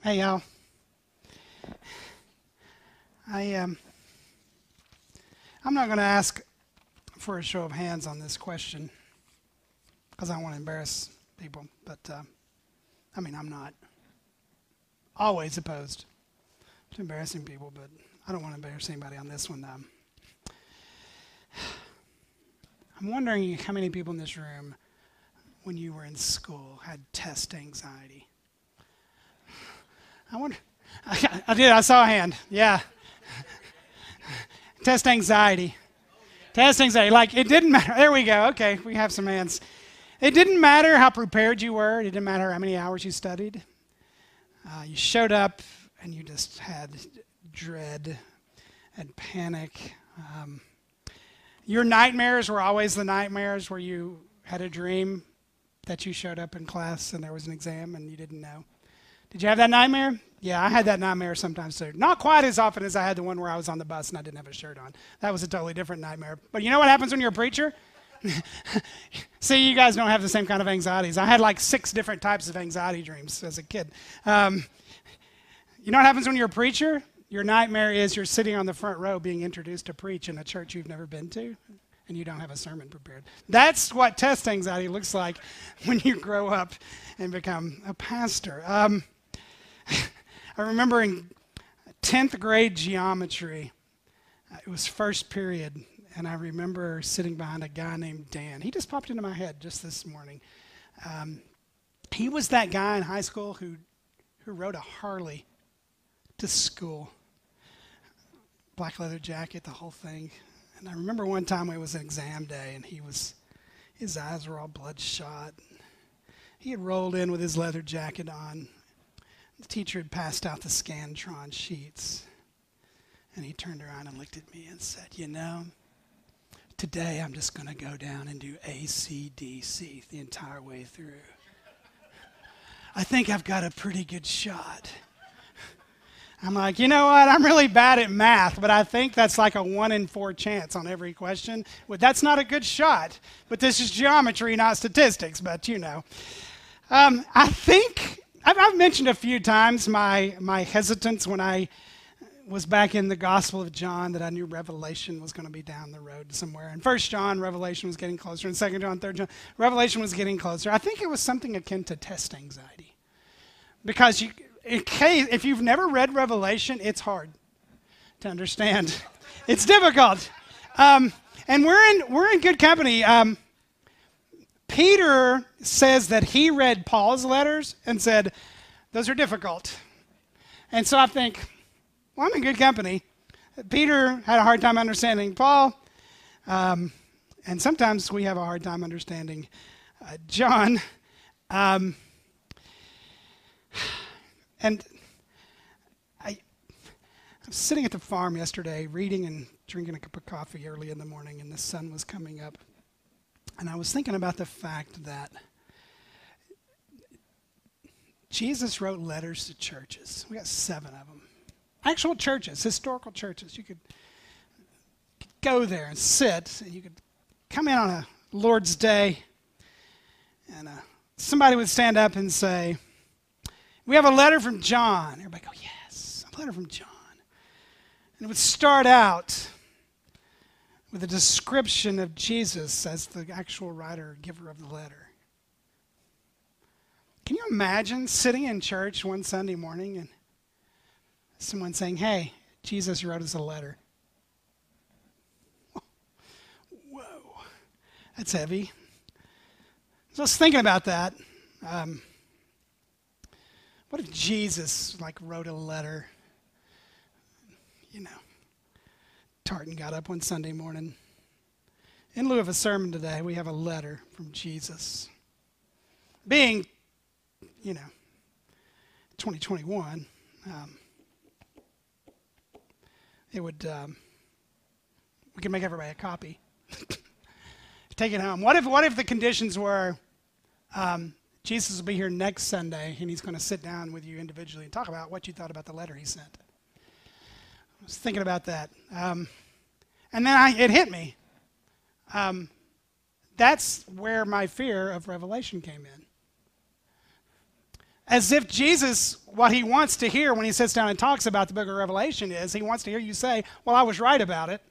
Hey, y'all. I'm not going to ask for a show of hands on this question because I don't want to embarrass people. But I'm not always opposed to embarrassing people, but I don't want to embarrass anybody on this one. I'm wondering how many people in this room, when you were in school, had test anxiety. I wonder. I did. I saw a hand. Yeah. Test anxiety. Test anxiety. Like, it didn't matter. There we go. Okay, we have some hands. It didn't matter how prepared you were. It didn't matter how many hours you studied. You showed up and you just had dread and panic. Your nightmares were always the nightmares where you had a dream that you showed up in class and there was an exam and you didn't know. Did you have that nightmare? Yeah, I had that nightmare sometimes too. Not quite as often as I had the one where I was on the bus and I didn't have a shirt on. That was a totally different nightmare. But you know what happens when you're a preacher? See, you guys don't have the same kind of anxieties. I had like 6 different types of anxiety dreams as a kid. You know what happens when you're a preacher? Your nightmare is you're sitting on the front row being introduced to preach in a church you've never been to, and you don't have a sermon prepared. That's what test anxiety looks like when you grow up and become a pastor. I remember in 10th grade geometry, it was first period, and I remember sitting behind a guy named Dan. He just popped into my head just this morning. He was that guy in high school who rode a Harley to school. Black leather jacket, the whole thing. And I remember one time it was an exam day, and his eyes were all bloodshot. He had rolled in with his leather jacket on. The teacher had passed out the Scantron sheets. And he turned around and looked at me and said, you know, today I'm just going to go down and do AC/DC the entire way through. I think I've got a pretty good shot. I'm like, you know what? I'm really bad at math, but I think that's like a 1 in 4 chance on every question. Well, that's not a good shot. But this is geometry, not statistics, but you know. I think I've mentioned a few times my hesitance when I was back in the Gospel of John that I knew Revelation was going to be down the road somewhere. And 1 John, Revelation was getting closer. And 2 John, 3 John, Revelation was getting closer. I think it was something akin to test anxiety. Because if you've never read Revelation, it's hard to understand. It's difficult. And we're in good company. Peter says that he read Paul's letters and said, those are difficult. And so I think, well, I'm in good company. Peter had a hard time understanding Paul, and sometimes we have a hard time understanding John. And I was sitting at the farm yesterday reading and drinking a cup of coffee early in the morning, and the sun was coming up. And I was thinking about the fact that Jesus wrote letters to churches. We got 7 of them. Actual churches, historical churches. You could go there and sit, and you could come in on a Lord's Day, and somebody would stand up and say, we have a letter from John. Everybody go, yes, a letter from John. And it would start out with a description of Jesus as the actual writer, giver of the letter. Can you imagine sitting in church one Sunday morning and someone saying, hey, Jesus wrote us a letter? Whoa, that's heavy. So I was thinking about that. What if Jesus wrote a letter? You know, Tartan got up one Sunday morning. In lieu of a sermon today, we have a letter from Jesus. Being, 2021, it would, we could make everybody a copy. Take it home. What if the conditions were, Jesus will be here next Sunday, and he's going to sit down with you individually and talk about what you thought about the letter he sent. I was thinking about that. And then it hit me. That's where my fear of Revelation came in. As if Jesus what he wants to hear when he sits down and talks about the book of Revelation is he wants to hear you say, well, I was right about it.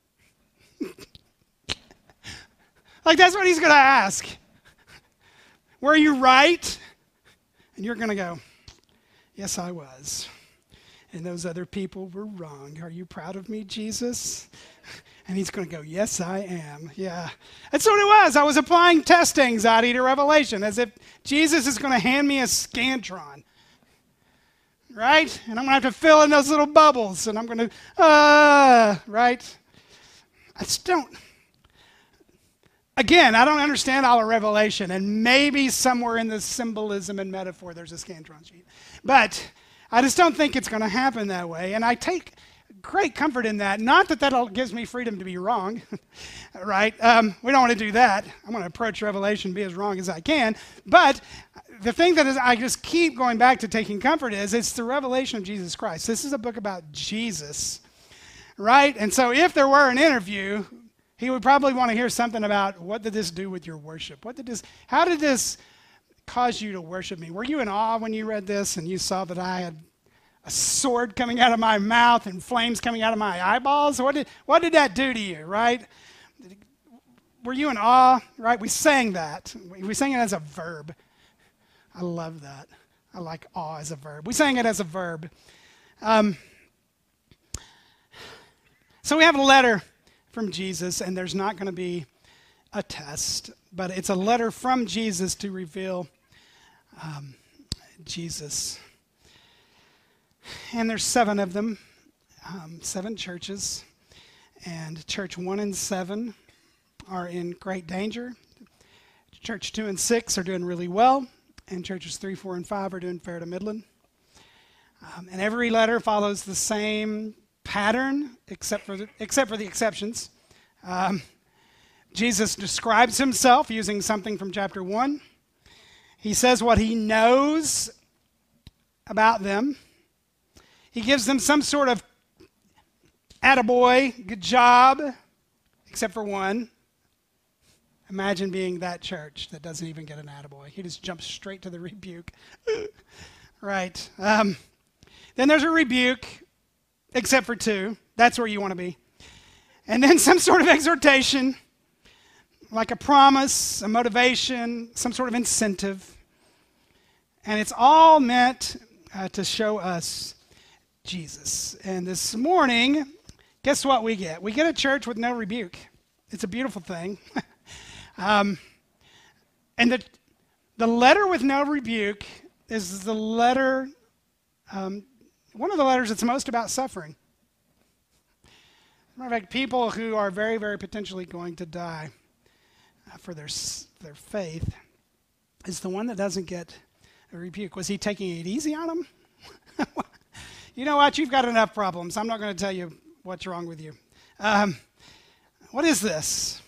Like, that's what he's going to ask. Were you right? And you're going to go, yes, I was. And those other people were wrong. Are you proud of me, Jesus? And he's going to go, yes, I am. Yeah. That's what it was. I was applying test anxiety to Revelation, as if Jesus is going to hand me a Scantron. Right? And I'm going to have to fill in those little bubbles. And I'm going to, right? I just don't. Again, I don't understand all of Revelation, and maybe somewhere in the symbolism and metaphor there's a Scantron sheet. But I just don't think it's going to happen that way, and I take great comfort in that. Not that that gives me freedom to be wrong, right? We don't want to do that. I'm going to approach Revelation, be as wrong as I can. But the thing that is, I just keep going back to taking comfort is it's the revelation of Jesus Christ. This is a book about Jesus, right? And so if there were an interview, he would probably want to hear something about, what did this do with your worship? How did this cause you to worship me? Were you in awe when you read this and you saw that I had a sword coming out of my mouth and flames coming out of my eyeballs? What did that do to you, right? Were you in awe, right? We sang that. We sang it as a verb. I love that. I like awe as a verb. We sang it as a verb. So we have a letter from Jesus, and there's not going to be a test, but it's a letter from Jesus to reveal Jesus. And there's 7 of them, 7 churches, and church 1 and 7 are in great danger. Church 2 and 6 are doing really well, and churches 3, 4, and 5 are doing fair to middling. And every letter follows the same pattern, except for the exceptions. Jesus describes himself using something from chapter 1. He says what he knows about them. He gives them some sort of attaboy, good job, except for one. Imagine being that church that doesn't even get an attaboy. He just jumps straight to the rebuke. Right. Then there's a rebuke, except for 2. That's where you want to be. And then some sort of exhortation, like a promise, a motivation, some sort of incentive. And it's all meant to show us Jesus. And this morning, guess what we get? We get a church with no rebuke. It's a beautiful thing. And the letter with no rebuke is the letter, one of the letters that's most about suffering. Matter of fact, people who are very, very potentially going to die for their faith is the one that doesn't get a rebuke. Was he taking it easy on them? You know what? You've got enough problems. I'm not going to tell you what's wrong with you. What is this?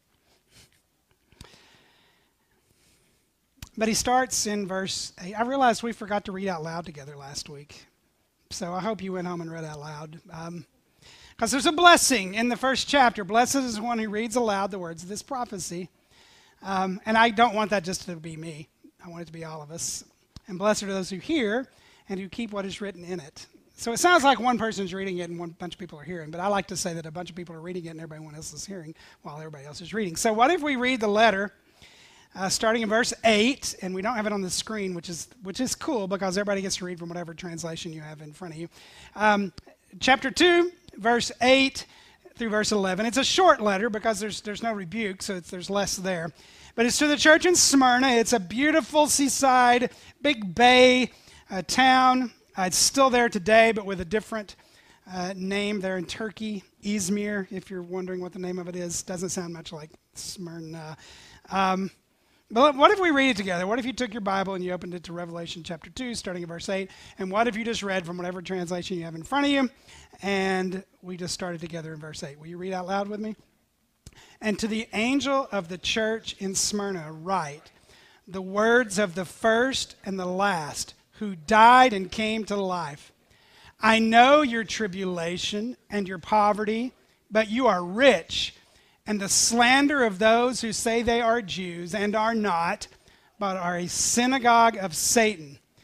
But he starts in verse 8. I realized we forgot to read out loud together last week. So I hope you went home and read out loud. Because there's a blessing in the first chapter. Blessed is the one who reads aloud the words of this prophecy. And I don't want that just to be me. I want it to be all of us. And blessed are those who hear and who keep what is written in it. So it sounds like one person's reading it and one bunch of people are hearing. But I like to say that a bunch of people are reading it and everybody else is hearing while everybody else is reading. So what if we read the letter starting in verse 8, and we don't have it on the screen, which is cool because everybody gets to read from whatever translation you have in front of you. Chapter 2, verse 8 through verse 11. It's a short letter because there's no rebuke, so there's less there. But it's to the church in Smyrna. It's a beautiful seaside, big bay town. It's still there today, but with a different name there in Turkey. Izmir, if you're wondering what the name of it is. Doesn't sound much like Smyrna. But what if we read it together? What if you took your Bible and you opened it to Revelation chapter 2, starting at verse 8? And what if you just read from whatever translation you have in front of you? And we just started together in verse 8. Will you read out loud with me? And to the angel of the church in Smyrna write, the words of the first and the last, who died and came to life. I know your tribulation and your poverty, but you are rich, and the slander of those who say they are Jews and are not, but are a synagogue of Satan.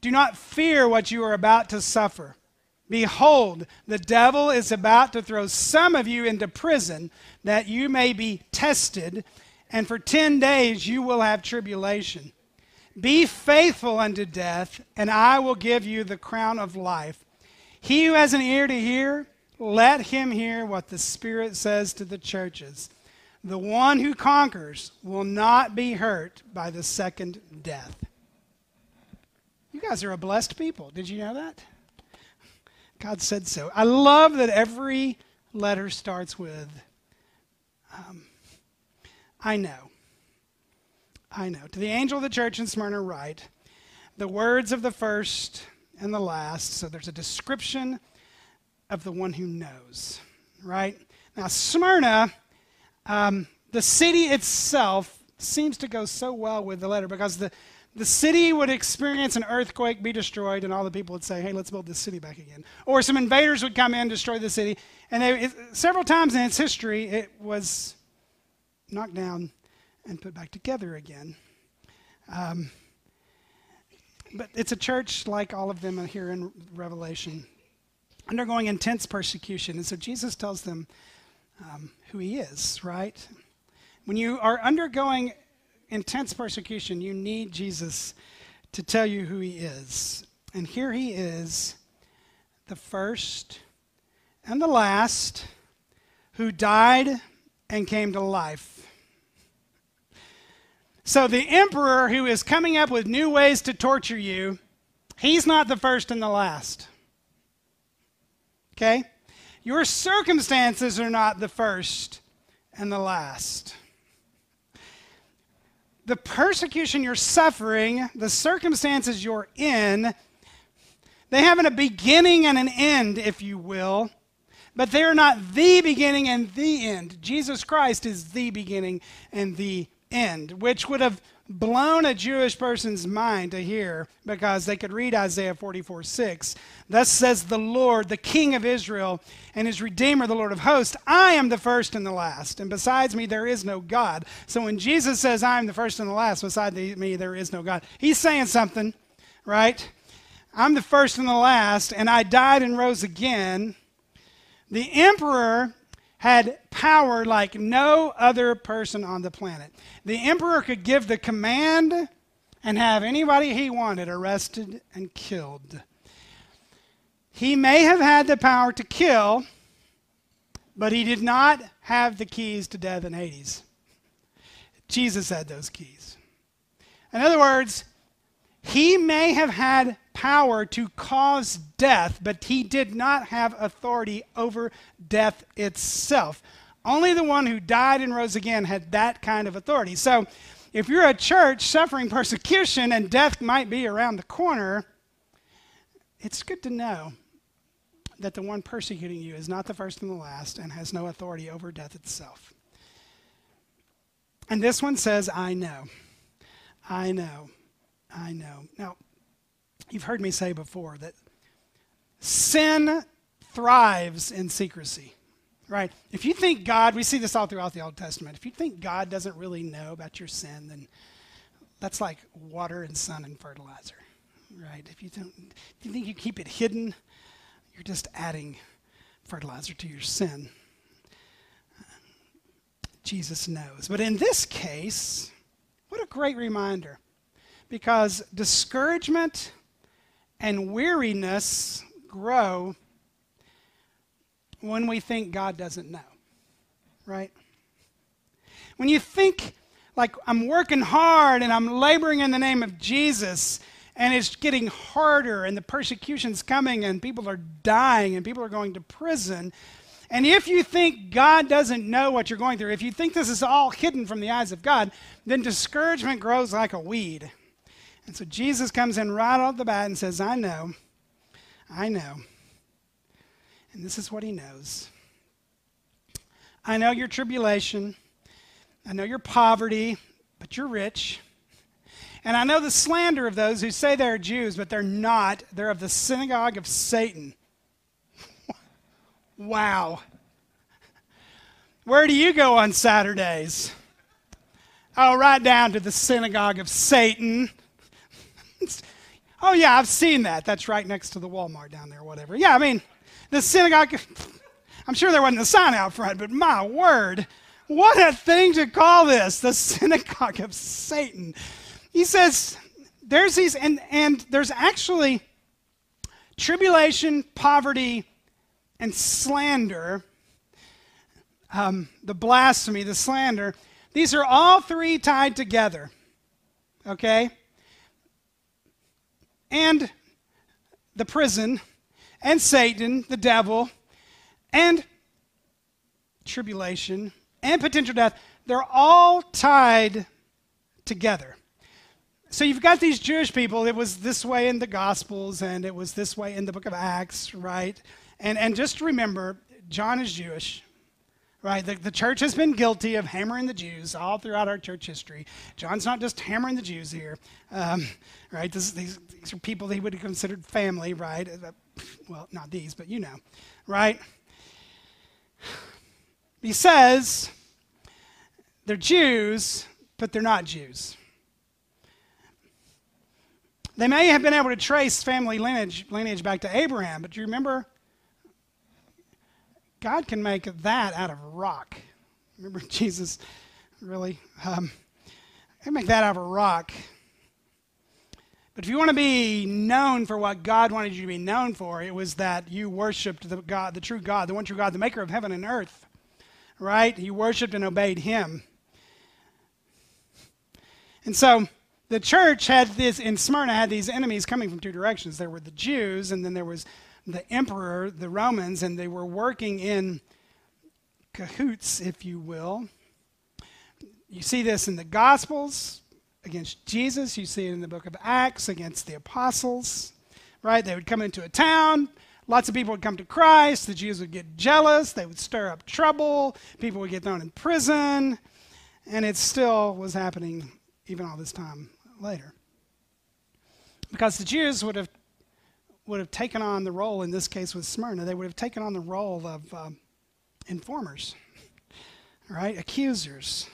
Do not fear what you are about to suffer. Behold, the devil is about to throw some of you into prison that you may be tested, and for 10 days you will have tribulation. Be faithful unto death, and I will give you the crown of life. He who has an ear to hear, let him hear what the Spirit says to the churches. The one who conquers will not be hurt by the second death. You guys are a blessed people. Did you know that? God said so. I love that every letter starts with, I know. I know. To the angel of the church in Smyrna write, the words of the first and the last. So there's a description of the one who knows, right? Now, Smyrna, the city itself seems to go so well with the letter because the city would experience an earthquake, be destroyed, and all the people would say, hey, let's build this city back again. Or some invaders would come in, destroy the city. And several times in its history, it was knocked down and put back together again. But it's a church like all of them here in Revelation, undergoing intense persecution. And so Jesus tells them who he is, right? When you are undergoing intense persecution, you need Jesus to tell you who he is. And here he is, the first and the last, who died and came to life. So the emperor who is coming up with new ways to torture you, he's not the first and the last. Okay? Your circumstances are not the first and the last. The persecution you're suffering, the circumstances you're in, they have a beginning and an end, if you will, but they are not the beginning and the end. Jesus Christ is the beginning and the end, which would have blown a Jewish person's mind to hear, because they could read Isaiah 44:6. Thus says the Lord, the King of Israel, and his Redeemer, the Lord of hosts, I am the first and the last, and besides me there is no God. So when Jesus says I am the first and the last, beside me there is no God, he's saying something, right? I'm the first and the last, and I died and rose again. The emperor had power like no other person on the planet. The emperor could give the command and have anybody he wanted arrested and killed. He may have had the power to kill, but he did not have the keys to death and Hades. Jesus had those keys. In other words, he may have had power to cause death, but he did not have authority over death itself. Only the one who died and rose again had that kind of authority. So if you're a church suffering persecution and death might be around the corner, it's good to know that the one persecuting you is not the first and the last and has no authority over death itself. And this one says, I know. I know. I know. Now, you've heard me say before that sin thrives in secrecy, right? If you think God, we see this all throughout the Old Testament, if you think God doesn't really know about your sin, then that's like water and sun and fertilizer, right? If you think you keep it hidden, you're just adding fertilizer to your sin. Jesus knows. But in this case, what a great reminder. Because discouragement and weariness grow when we think God doesn't know, right? When you think, like, I'm working hard and I'm laboring in the name of Jesus, and it's getting harder and the persecution's coming and people are dying and people are going to prison, and if you think God doesn't know what you're going through, if you think this is all hidden from the eyes of God, then discouragement grows like a weed. And so Jesus comes in right off the bat and says, I know. And this is what he knows. I know your tribulation. I know your poverty, but you're rich. And I know the slander of those who say they're Jews, but they're not. They're of the synagogue of Satan. Wow. Where do you go on Saturdays? Oh, right down to the synagogue of Satan. Oh, yeah, I've seen that. That's right next to the Walmart down there, whatever. Yeah, I mean, the synagogue, I'm sure there wasn't a sign out front, but my word, what a thing to call this, the synagogue of Satan. He says there's these, and there's actually tribulation, poverty, and slander, the blasphemy, the slander. These are all three tied together, okay? And the prison, and Satan, the devil, and tribulation, and potential death, they're all tied together. So you've got these Jewish people. It was this way in the Gospels, and it was this way in the book of Acts, right? And just remember, John is Jewish, right? The church has been guilty of hammering the Jews all throughout our church history. John's not just hammering the Jews here, right? These are people that he would have considered family, right? Well, not these, but you know, right? He says they're Jews, but they're not Jews. They may have been able to trace family lineage back to Abraham, but you remember, God can make that out of rock. Remember Jesus, really? Can make that out of a rock. But if you want to be known for what God wanted you to be known for, it was that you worshiped the God, the true God, the one true God, the maker of heaven and earth, right? You worshiped and obeyed him. And so the church had this, in Smyrna, had these enemies coming from two directions. There were the Jews, and then there was the emperor, the Romans, and they were working in cahoots, if you will. You see this in the Gospels against Jesus. You see it in the book of Acts against the apostles, right? They would come into a town. Lots of people would come to Christ. The Jews would get jealous. They would stir up trouble. People would get thrown in prison. And it still was happening even all this time later. Because the Jews would have taken on the role, in this case with Smyrna, they would have taken on the role of informers, right? Accusers.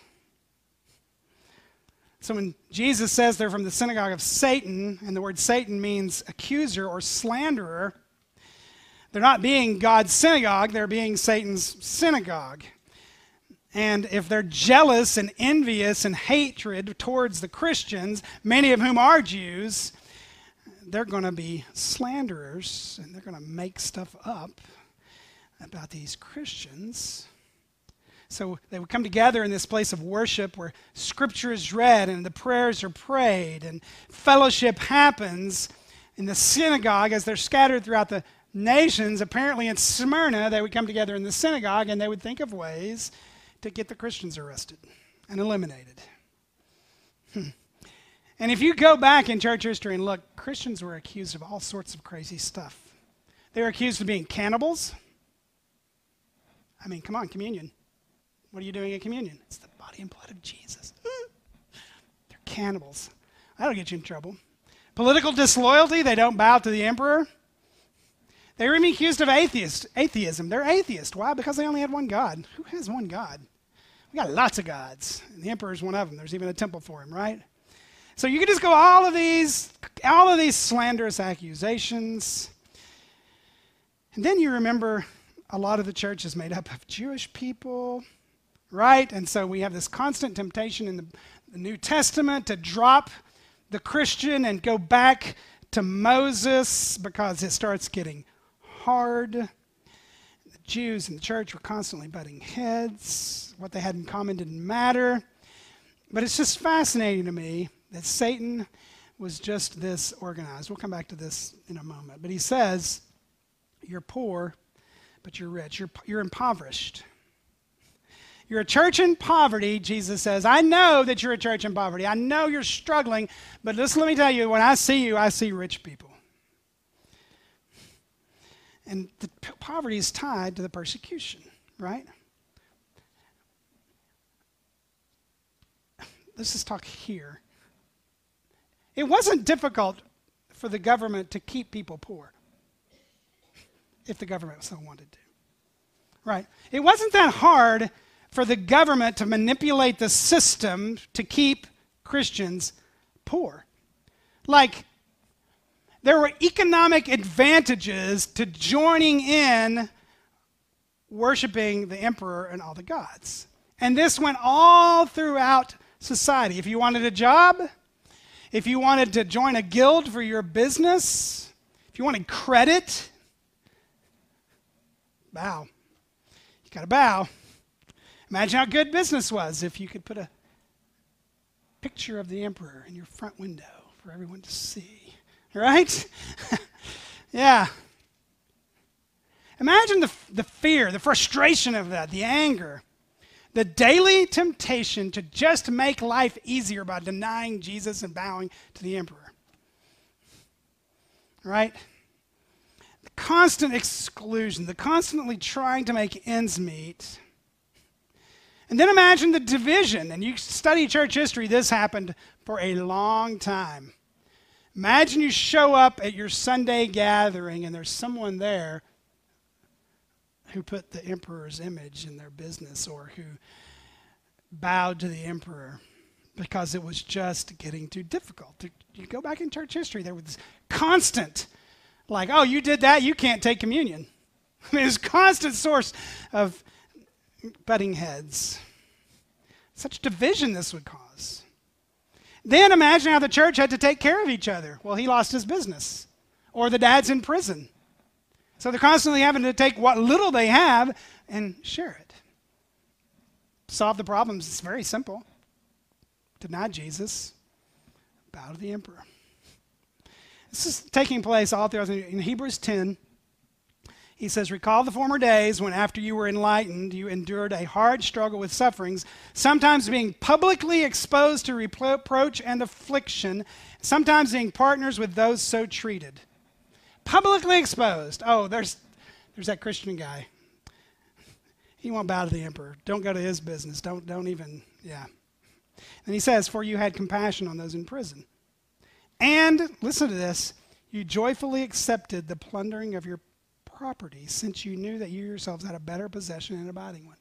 So when Jesus says they're from the synagogue of Satan, and the word Satan means accuser or slanderer, they're not being God's synagogue, they're being Satan's synagogue. And if they're jealous and envious and hatred towards the Christians, many of whom are Jews, they're going to be slanderers, and they're going to make stuff up about these Christians. So they would come together in this place of worship where Scripture is read and the prayers are prayed and fellowship happens in the synagogue as they're scattered throughout the nations. Apparently in Smyrna, they would come together in the synagogue and they would think of ways to get the Christians arrested and eliminated. And if you go back in church history and look, Christians were accused of all sorts of crazy stuff. They were accused of being cannibals. I mean, come on, communion. What are you doing at communion? It's the body and blood of Jesus. They're cannibals. That'll get you in trouble. Political disloyalty, they don't bow to the emperor. They were even accused of atheism. They're atheist. Why? Because they only had one God. Who has one God? We got lots of gods. And the emperor's one of them. There's even a temple for him, right? So you can just go all of these slanderous accusations. And then you remember a lot of the church is made up of Jewish people, right? And so we have this constant temptation in the New Testament to drop the Christian and go back to Moses because it starts getting hard. The Jews and the church were constantly butting heads. What they had in common didn't matter. But it's just fascinating to me that Satan was just this organized. We'll come back to this in a moment. But he says, you're poor, but you're rich. You're impoverished. You're a church in poverty, Jesus says. I know that you're a church in poverty. I know you're struggling, but listen, let me tell you, when I see you, I see rich people. And the poverty is tied to the persecution, right? Let's just talk here. It wasn't difficult for the government to keep people poor if the government so wanted to, right? It wasn't that hard for the government to manipulate the system to keep Christians poor. Like, There were economic advantages to joining in worshiping the emperor and all the gods. And this went all throughout society. If you wanted a job, if you wanted to join a guild for your business, if you wanted credit, bow. You got to bow. Imagine how good business was if you could put a picture of the emperor in your front window for everyone to see. Right? Yeah. Imagine the fear, the frustration of that, the anger, the daily temptation to just make life easier by denying Jesus and bowing to the emperor. Right? The constant exclusion, the constantly trying to make ends meet. And then imagine the division. And you study church history, this happened for a long time. Imagine you show up at your Sunday gathering and there's someone there who put the emperor's image in their business or who bowed to the emperor because it was just getting too difficult. You go back in church history, there was this constant, like, oh, you did that, you can't take communion. I mean, it was a constant source of butting heads. Such division this would cause. Then imagine how the church had to take care of each other. Well, he lost his business, or the dad's in prison. So they're constantly having to take what little they have and share it. Solve the problems, it's very simple. Deny Jesus, bow to the emperor. This is taking place all throughout in Hebrews 10. He says, recall the former days when after you were enlightened, you endured a hard struggle with sufferings, sometimes being publicly exposed to reproach and affliction, sometimes being partners with those so treated. Publicly exposed. Oh, there's that Christian guy. He won't bow to the emperor. Don't go to his business. Don't even, yeah. And he says, for you had compassion on those in prison. And, listen to this, you joyfully accepted the plundering of your property, since you knew that you yourselves had a better possession and abiding one.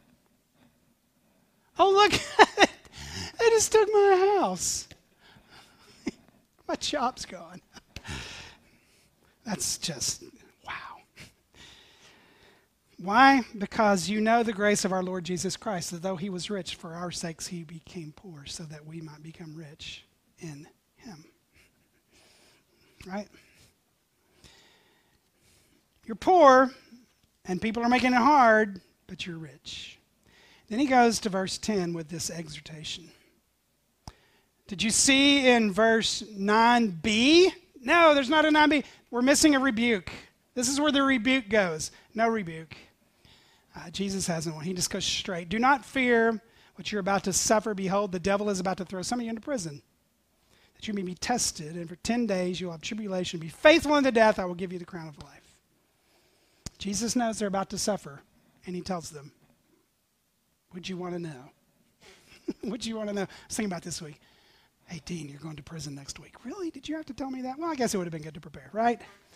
Oh, look, they just took my house. My shop's gone. That's just, wow. Why? Because you know the grace of our Lord Jesus Christ, that though he was rich, for our sakes he became poor, so that we might become rich in him. Right? You're poor, and people are making it hard, but you're rich. Then he goes to verse 10 with this exhortation. Did you see in verse 9b? No, there's not a 9b. We're missing a rebuke. This is where the rebuke goes. No rebuke. Jesus hasn't one. He just goes straight. Do not fear what you're about to suffer. Behold, the devil is about to throw some of you into prison, that you may be tested, and for 10 days you will have tribulation. Be faithful unto death, I will give you the crown of life. Jesus knows they're about to suffer, and he tells them, would you want to know? Would you want to know? I was thinking about this week. Hey, Dean, you're going to prison next week. Really? Did you have to tell me that? Well, I guess it would have been good to prepare, right?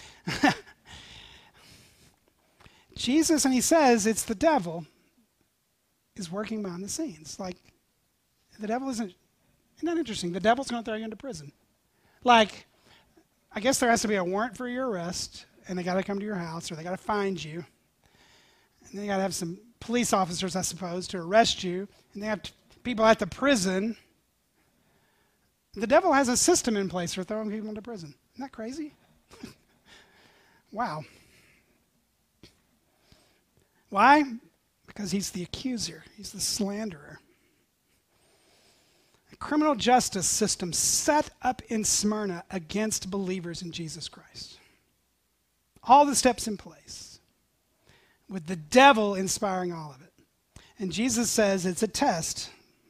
Jesus, and he says it's the devil, is working behind the scenes. Like, the devil isn't that interesting? The devil's going to throw you into prison. Like, I guess there has to be a warrant for your arrest, and they got to come to your house, or they got to find you. And they got to have some police officers, I suppose, to arrest you. And they have people at the prison. The devil has a system in place for throwing people into prison. Isn't that crazy? Wow. Why? Because he's the accuser. He's the slanderer. A criminal justice system set up in Smyrna against believers in Jesus Christ. All the steps in place, with the devil inspiring all of it. And Jesus says it's a test.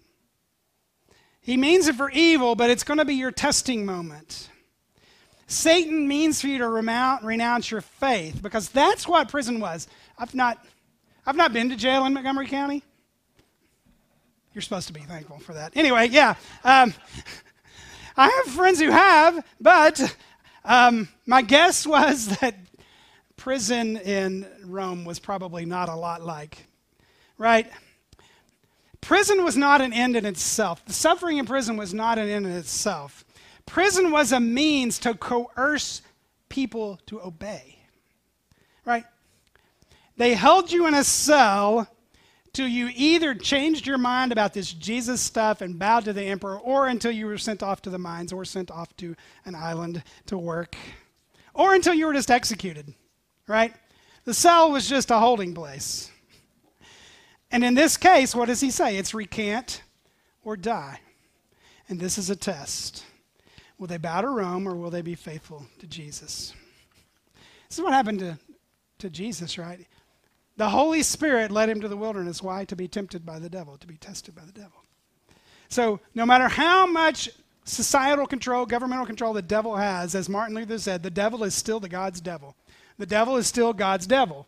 He means it for evil, but it's going to be your testing moment. Satan means for you to renounce your faith, because that's what prison was. I've not been to jail in Montgomery County. You're supposed to be thankful for that. Anyway, yeah. I have friends who have, but my guess was that prison in Rome was probably not a lot like, right? Prison was not an end in itself. The suffering in prison was not an end in itself. Prison was a means to coerce people to obey, right? They held you in a cell till you either changed your mind about this Jesus stuff and bowed to the emperor, or until you were sent off to the mines or sent off to an island to work, or until you were just executed, right? The cell was just a holding place. And in this case, what does he say? It's recant or die. And this is a test. Will they bow to Rome, or will they be faithful to Jesus? This is what happened to Jesus, right? The Holy Spirit led him to the wilderness. Why? To be tempted by the devil, to be tested by the devil. So no matter how much societal control, governmental control the devil has, as Martin Luther said, the devil is still the God's devil. The devil is still God's devil.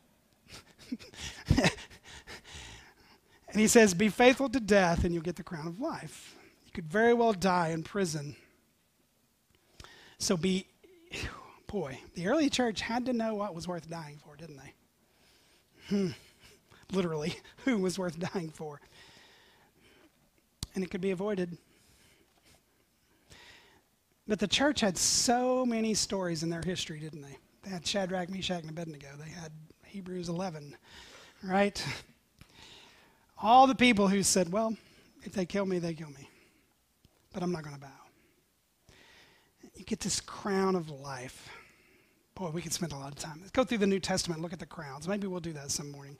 And he says, be faithful to death and you'll get the crown of life. You could very well die in prison. So the early church had to know what was worth dying for, didn't they? Literally, who was worth dying for. And it could be avoided. But the church had so many stories in their history, didn't they? They had Shadrach, Meshach, and Abednego. They had Hebrews 11, right? All the people who said, well, if they kill me, they kill me. But I'm not going to bow. You get this crown of life. Boy, we could spend a lot of time. Let's go through the New Testament and look at the crowns. Maybe we'll do that some morning.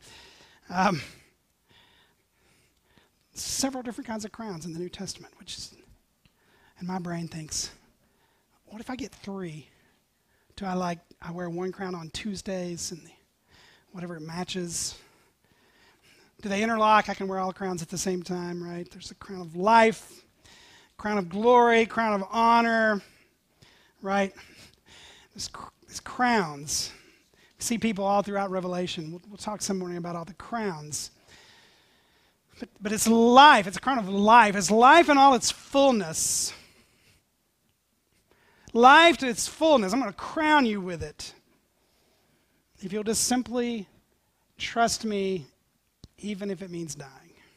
Several different kinds of crowns in the New Testament, which is, and my brain thinks, what if I get three? I wear one crown on Tuesdays and whatever it matches. Do they interlock? I can wear all crowns at the same time, right? There's the crown of life, crown of glory, crown of honor, right? There's crowns. We see people all throughout Revelation. We'll talk some morning about all the crowns. But it's life. It's a crown of life. It's life in all its fullness. Life to its fullness. I'm going to crown you with it. If you'll just simply trust me, even if it means dying.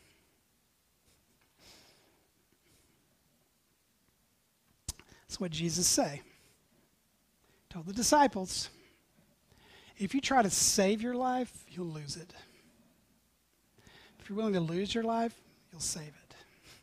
That's what Jesus said. Told the disciples, if you try to save your life, you'll lose it. If you're willing to lose your life, you'll save it.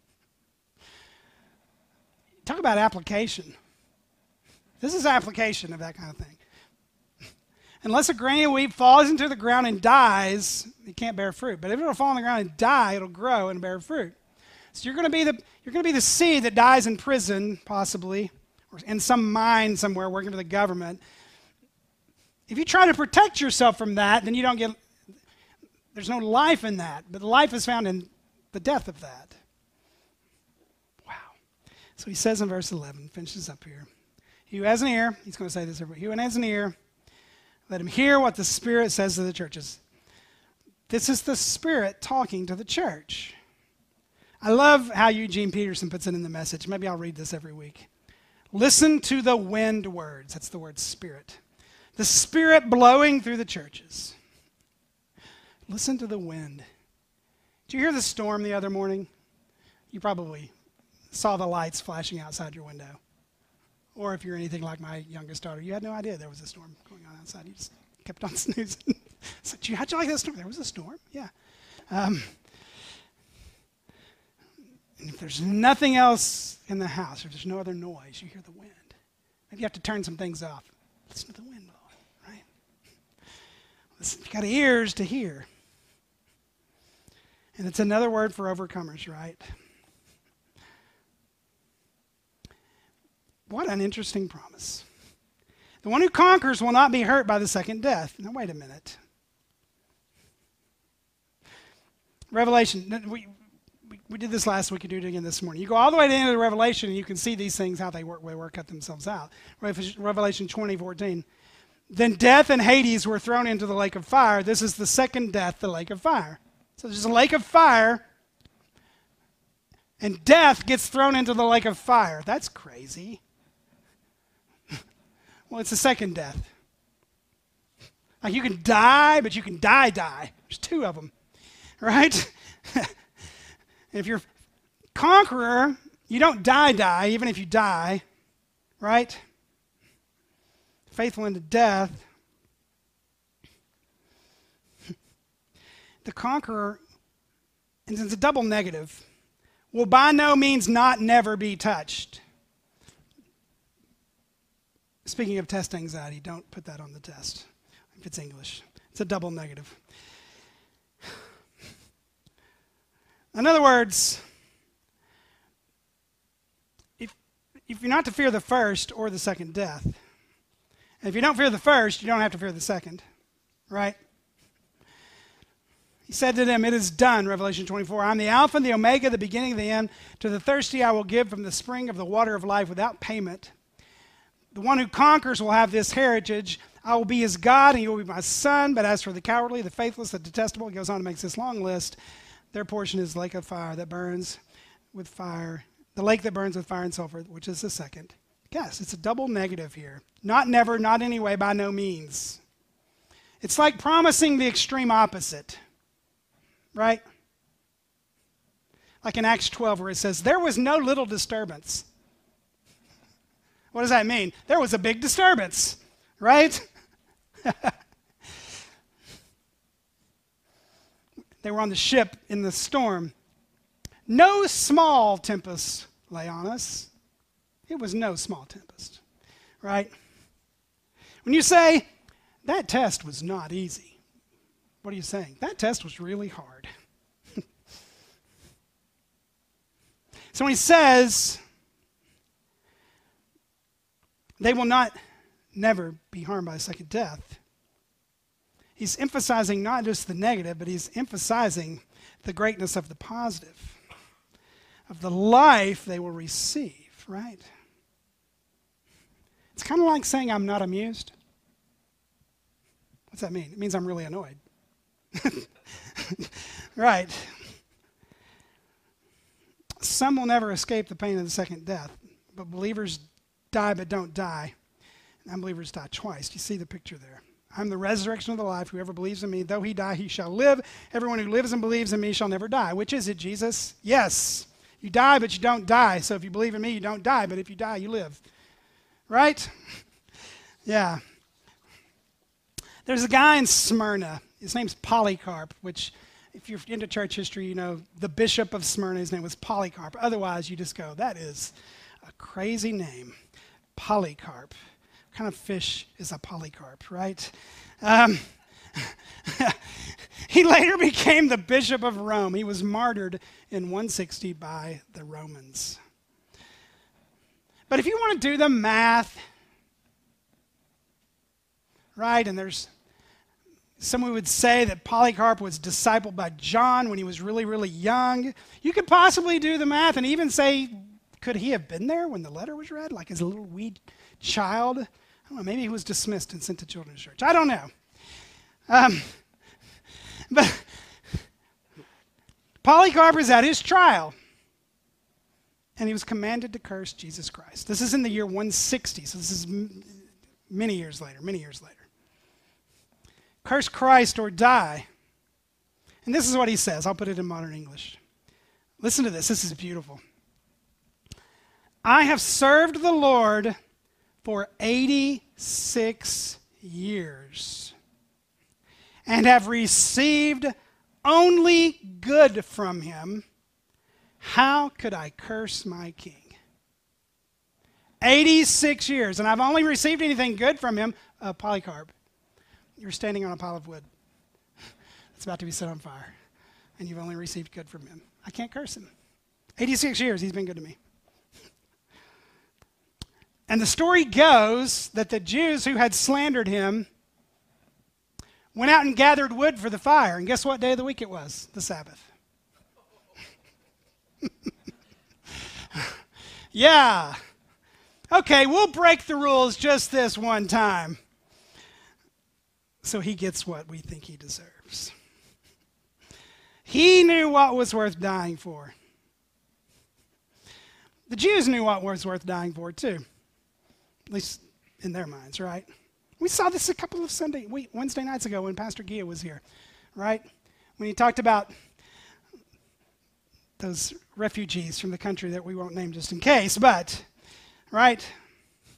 Talk about application. This is application of that kind of thing. Unless a grain of wheat falls into the ground and dies, it can't bear fruit. But if it'll fall on the ground and die, it'll grow and bear fruit. So you're going to be the seed that dies in prison, possibly, or in some mine somewhere working for the government. If you try to protect yourself from that, then there's no life in that. But the life is found in the death of that. Wow. So he says in verse 11, finishes up here. He who has an ear, he's going to say this every. He who has an ear, let him hear what the Spirit says to the churches. This is the Spirit talking to the church. I love how Eugene Peterson puts it in the Message. Maybe I'll read this every week. Listen to the wind words. That's the word Spirit. The Spirit blowing through the churches. Listen to the wind. Did you hear the storm the other morning? You probably saw the lights flashing outside your window. Or if you're anything like my youngest daughter, you had no idea there was a storm going on outside. You just kept on snoozing. So, how'd you like that storm? There was a storm, yeah. And if there's nothing else in the house, or there's no other noise, you hear the wind. Maybe you have to turn some things off. Listen to the wind blowing, right? Listen, you've got ears to hear. And it's another word for overcomers, right? What an interesting promise. The one who conquers will not be hurt by the second death. Now, wait a minute. Revelation, we did this last week, you do it again this morning. You go all the way to the end of the Revelation, and you can see these things, how they work out themselves out. Revelation 20:14. Then death and Hades were thrown into the lake of fire. This is the second death, the lake of fire. So there's a lake of fire, and death gets thrown into the lake of fire. That's crazy. Well, it's the second death. Like you can die, but you can die. There's two of them, right? If you're conqueror, you don't die, even if you die. right? Faithful unto death. The conqueror, and it's a double negative, will by no means not never be touched. Speaking of test anxiety, don't put that on the test if it's English. It's a double negative. In other words, if you're not to fear the first or the second death, and if you don't fear the first, you don't have to fear the second, right? He said to them, it is done, Revelation 24. I'm the Alpha and the Omega, the beginning and the end. To the thirsty I will give from the spring of the water of life without payment. The one who conquers will have this heritage. I will be his God, and he will be my son. But as for the cowardly, the faithless, the detestable, he goes on and makes this long list. Their portion is the lake of fire that burns with fire, the lake that burns with fire and sulfur, which is the second. Yes, it's a double negative here. Not never, not anyway, by no means. It's like promising the extreme opposite, right? Like in Acts 12 where it says, there was no little disturbance. What does that mean? There was a big disturbance, right? They were on the ship in the storm. No small tempest lay on us. It was no small tempest, right? When you say, that test was not easy, what are you saying? That test was really hard. So when he says, they will not never be harmed by a second death, he's emphasizing not just the negative, but he's emphasizing the greatness of the positive, of the life they will receive, right? It's kind of like saying I'm not amused. What's that mean? It means I'm really annoyed. Right. Some will never escape the pain of the second death, but believers die but don't die. And unbelievers die twice. Do you see the picture there? I'm the resurrection of the life. Whoever believes in me, though he die, he shall live. Everyone who lives and believes in me shall never die. Which is it, Jesus? Yes. You die, but you don't die. So if you believe in me, you don't die. But if you die, you live. Right? Yeah. There's a guy in Smyrna. His name's Polycarp, which, if you're into church history, you know the bishop of Smyrna, his name was Polycarp. Otherwise, you just go, that is a crazy name. Polycarp. What kind of fish is a polycarp, right? He later became the bishop of Rome. He was martyred in 160 by the Romans. But if you want to do the math, right, and there's someone would say that Polycarp was discipled by John when he was really, really young. You could possibly do the math and even say, could he have been there when the letter was read, like as a little wee child? I don't know, maybe he was dismissed and sent to children's church. I don't know. But Polycarp is at his trial, and he was commanded to curse Jesus Christ. This is in the year 160, so this is many years later. Curse Christ or die. And this is what he says. I'll put it in modern English. Listen to this. This is beautiful. I have served the Lord for 86 years and have received only good from him. How could I curse my king? 86 years, and I've only received anything good from him. Polycarp, you're standing on a pile of wood. It's about to be set on fire, and you've only received good from him. I can't curse him. 86 years, he's been good to me. And the story goes that the Jews who had slandered him went out and gathered wood for the fire. And guess what day of the week it was? The Sabbath. Yeah. Okay, we'll break the rules just this one time. So he gets what we think he deserves. He knew what was worth dying for. The Jews knew what was worth dying for too. At least in their minds, right? We saw this a couple of Wednesday nights ago when Pastor Gia was here, right? When he talked about those refugees from the country that we won't name just in case, but, right?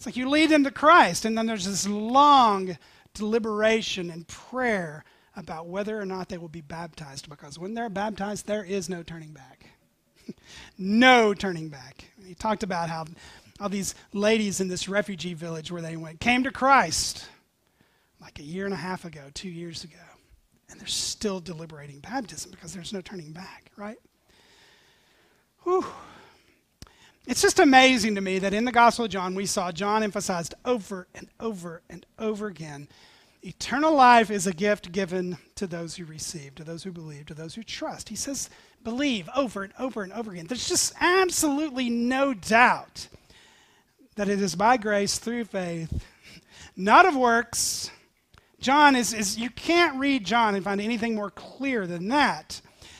It's like you lead them to Christ, and then there's this long deliberation and prayer about whether or not they will be baptized, because when they're baptized, there is no turning back. No turning back. He talked about how all these ladies in this refugee village where they went came to Christ like a year and a half ago, 2 years ago, and they're still deliberating baptism because there's no turning back, right? Whew. It's just amazing to me that in the Gospel of John, we saw John emphasized over and over and over again, eternal life is a gift given to those who receive, to those who believe, to those who trust. He says believe over and over and over again. There's just absolutely no doubt that it is by grace through faith, not of works. John is you can't read John and find anything more clear than that.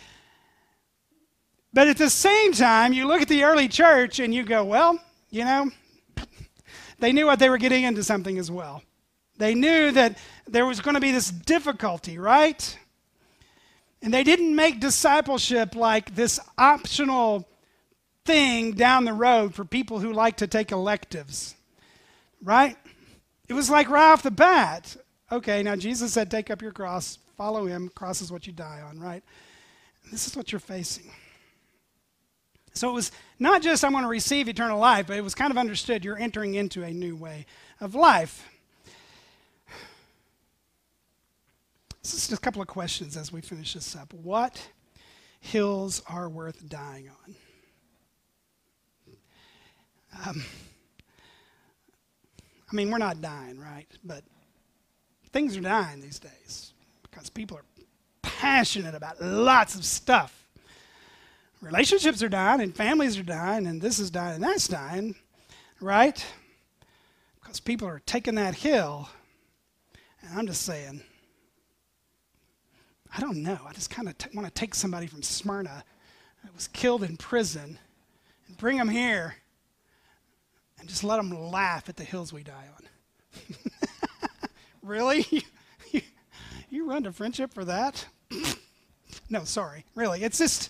But at the same time, you look at the early church and you go, well, you know, they knew what they were getting into something as well. They knew that there was going to be this difficulty, right? And they didn't make discipleship like this optional thing down the road for people who like to take electives, right? It was like right off the bat. Okay, now Jesus said, take up your cross, follow him. Cross is what you die on, right? And this is what you're facing. So it was not just I'm going to receive eternal life, but it was kind of understood you're entering into a new way of life. This is just a couple of questions as we finish this up. What hills are worth dying on? I mean, we're not dying, right? But things are dying these days because people are passionate about lots of stuff. Relationships are dying, and families are dying, and this is dying, and that's dying, right? Because people are taking that hill, and I'm just saying, I don't know. I just kind of want to take somebody from Smyrna that was killed in prison and bring them here and just let them laugh at the hills we die on. Really? You run to friendship for that? No, sorry. Really, it's just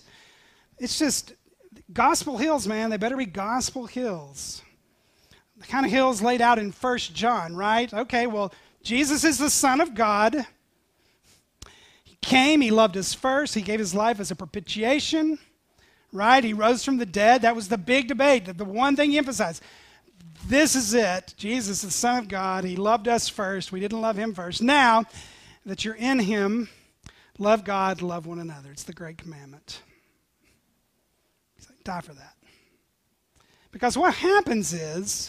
gospel hills, man. They better be gospel hills. The kind of hills laid out in 1 John, right? Okay, well, Jesus is the Son of God. He came, he loved us first. He gave his life as a propitiation, right? He rose from the dead. That was the big debate. The one thing he emphasized. This is it. Jesus, the Son of God. He loved us first. We didn't love him first. Now that you're in him, love God, love one another. It's the great commandment. He's like, die for that. Because what happens is,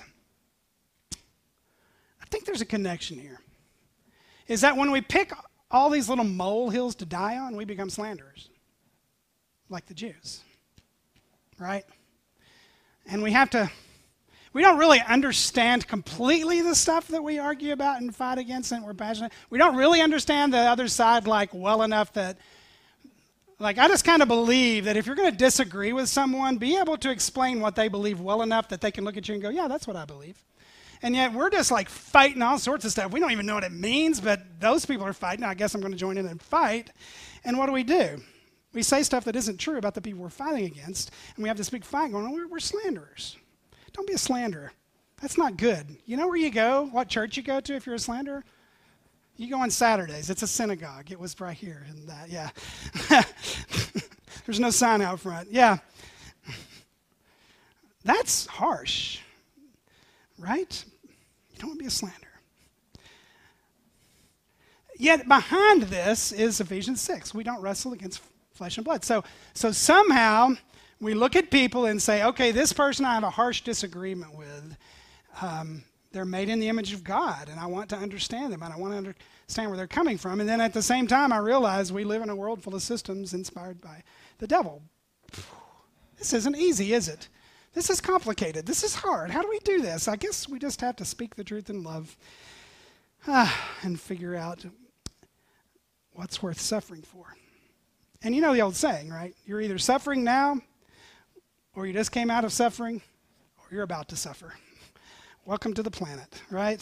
I think there's a connection here, is that when we pick all these little molehills to die on, we become slanderers, like the Jews, right? And we don't really understand completely the stuff that we argue about and fight against and we're passionate. We don't really understand the other side well enough that, I just kind of believe that if you're going to disagree with someone, be able to explain what they believe well enough that they can look at you and go, yeah, that's what I believe. And yet we're just fighting all sorts of stuff. We don't even know what it means, but those people are fighting. I guess I'm going to join in and fight. And what do? We say stuff that isn't true about the people we're fighting against, and we have this big fight going on. We're slanderers. Don't be a slanderer. That's not good. You know where you go, what church you go to if you're a slanderer? You go on Saturdays. It's a synagogue. It was right here. And yeah. There's no sign out front. Yeah. That's harsh, right? You don't want to be a slanderer. Yet behind this is Ephesians 6. We don't wrestle against flesh and blood. So somehow we look at people and say, okay, this person I have a harsh disagreement with. They're made in the image of God, and I want to understand them, and I want to understand where they're coming from. And then at the same time, I realize we live in a world full of systems inspired by the devil. This isn't easy, is it? This is complicated. This is hard. How do we do this? I guess we just have to speak the truth in love and figure out what's worth suffering for. And you know the old saying, right? You're either suffering now, or you just came out of suffering, or you're about to suffer. Welcome to the planet, right?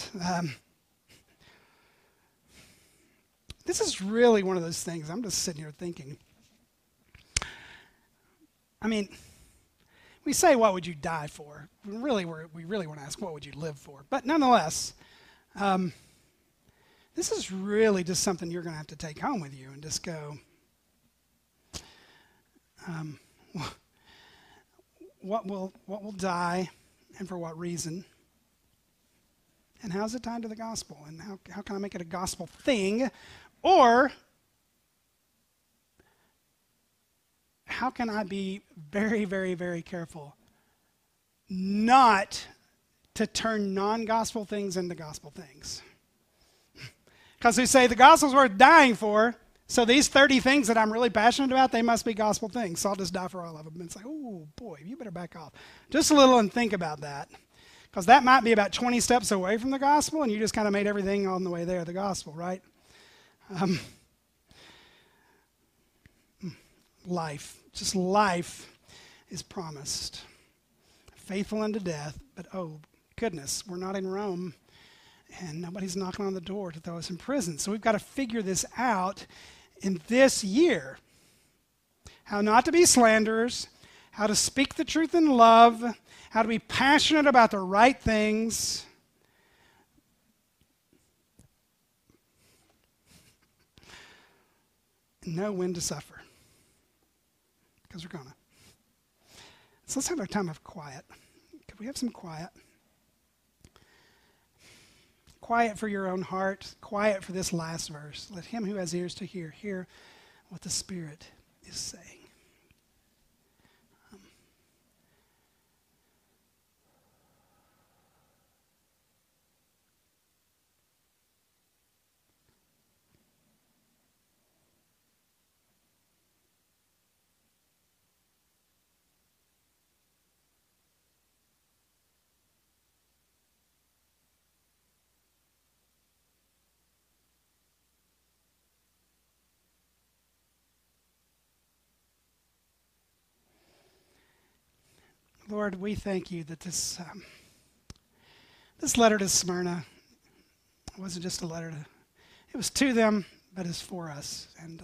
This is really one of those things. I'm just sitting here thinking. I mean, We say, what would you die for? Really, we really want to ask, what would you live for? But nonetheless, this is really just something you're going to have to take home with you and just go, what will die and for what reason? And how's it tied to the gospel? And how can I make it a gospel thing? Or how can I be very, very, very careful not to turn non-gospel things into gospel things? Because we say the gospel's worth dying for, so these 30 things that I'm really passionate about, they must be gospel things. So I'll just die for all of them. And it's like, oh boy, you better back off. Just a little and think about that. Because that might be about 20 steps away from the gospel, and you just kind of made everything on the way there the gospel, right? Life is promised. Faithful unto death, but oh goodness, we're not in Rome, and nobody's knocking on the door to throw us in prison. So we've got to figure this out in this year. How not to be slanderers, how to speak the truth in love, how to be passionate about the right things. And know when to suffer. Because we're gonna. So let's have our time of quiet. Could we have some quiet? Quiet for your own heart. Quiet for this last verse. Let him who has ears to hear what the Spirit is saying. Lord, we thank you that this letter to Smyrna wasn't just a letter it was to them, but it's for us. And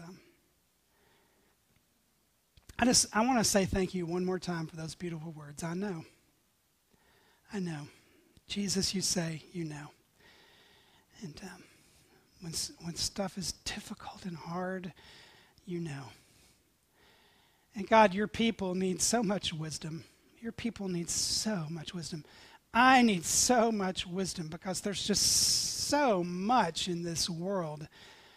I want to say thank you one more time for those beautiful words. I know. Jesus, you say, you know. And when stuff is difficult and hard, you know. And God, your people need so much wisdom. Your people need so much wisdom. I need so much wisdom because there's just so much in this world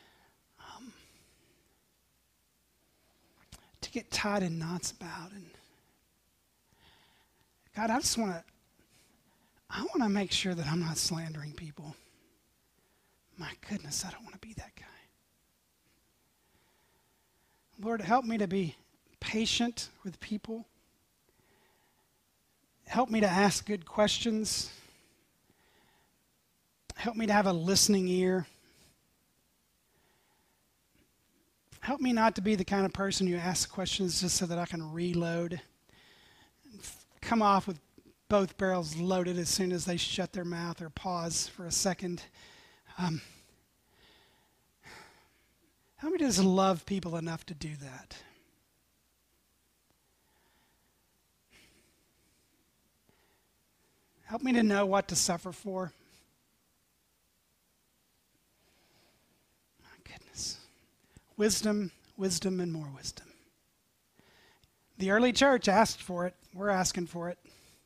to get tied in knots about. And God, I want to make sure that I'm not slandering people. My goodness, I don't want to be that guy. Lord, help me to be patient with people. Help me to ask good questions. Help me to have a listening ear. Help me not to be the kind of person who asks questions just so that I can reload and come off with both barrels loaded as soon as they shut their mouth or pause for a second. Help me to just love people enough to do that. Help me to know what to suffer for. My goodness. Wisdom, and more wisdom. The early church asked for it. We're asking for it.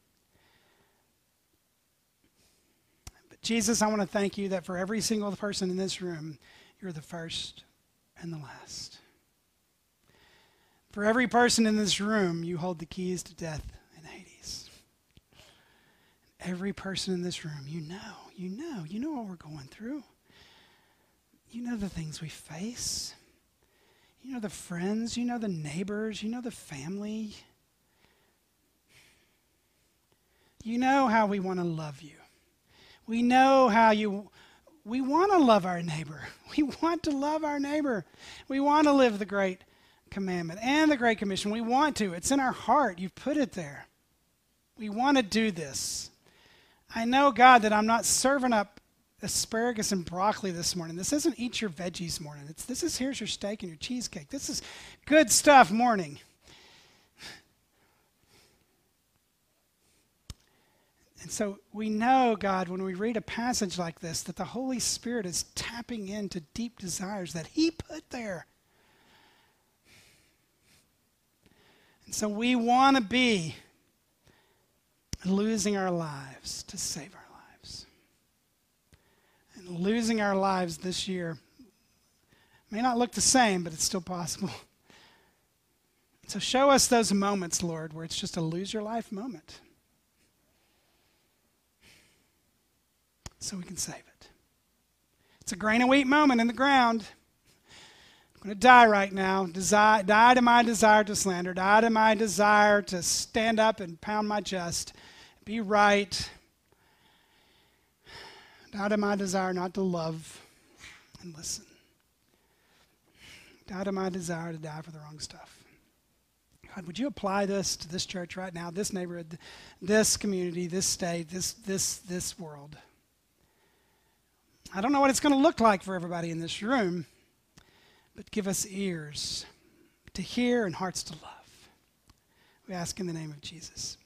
But Jesus, I want to thank you that for every single person in this room, you're the first and the last. For every person in this room, you hold the keys to death and Hades. Every person in this room, you know what we're going through. You know the things we face. You know the friends, you know the neighbors, you know the family. You know how we want to love you. We know how we want to love our neighbor. We want to love our neighbor. We want to live the great commandment and the great commission. We want to. It's in our heart. You've put it there. We want to do this. I know, God, that I'm not serving up asparagus and broccoli this morning. This isn't eat your veggies morning. This is here's your steak and your cheesecake. This is good stuff morning. And so we know, God, when we read a passage like this, that the Holy Spirit is tapping into deep desires that he put there. And so we want to be losing our lives to save our lives. And losing our lives this year may not look the same, but it's still possible. So show us those moments, Lord, where it's just a lose your life moment, so we can save it. It's a grain of wheat moment in the ground. I'm going to die right now. Die to my desire to slander. Die to my desire to stand up and pound my chest. Be right. Die to my desire not to love and listen. Die to my desire to die for the wrong stuff. God, would you apply this to this church right now, this neighborhood, this community, this state, this world? I don't know what it's going to look like for everybody in this room, but give us ears to hear and hearts to love. We ask in the name of Jesus.